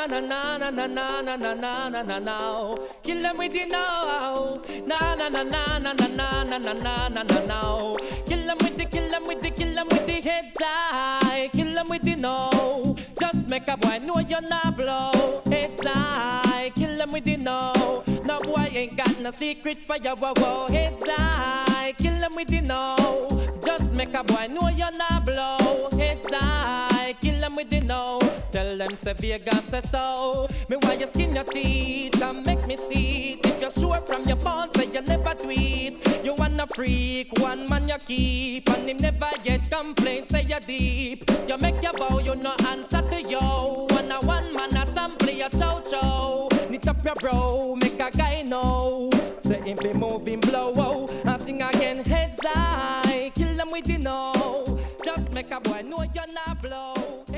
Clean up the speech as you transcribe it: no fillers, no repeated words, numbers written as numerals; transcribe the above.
na na na na na na na na na na na. Kill them with the no. Na na na na na na na na na na na na na. Kill them with the, kill them with the, kill them with the heads high. Kill them with the no. Just make a boy know you're not blow. Heads high. Kill them with the no. No boy ain't got no secret for your wow. Heads high. Kill them with the no. Just make a boy know you're not blow. Heads high. Kill them with the no. Tell them say Vegas say so. Me why you skin your teeth and make me see it. If you're sure from your phone say you never tweet. You wanna freak, one man you keep, and him never get complaints say you deep. You make your bow, you no answer to yo. One man a sample your chow chow. Knit up your bro, make a guy know. Say him be moving blow, oh, and sing again heads high. Kill them with the no. Just make a boy know you're not blow.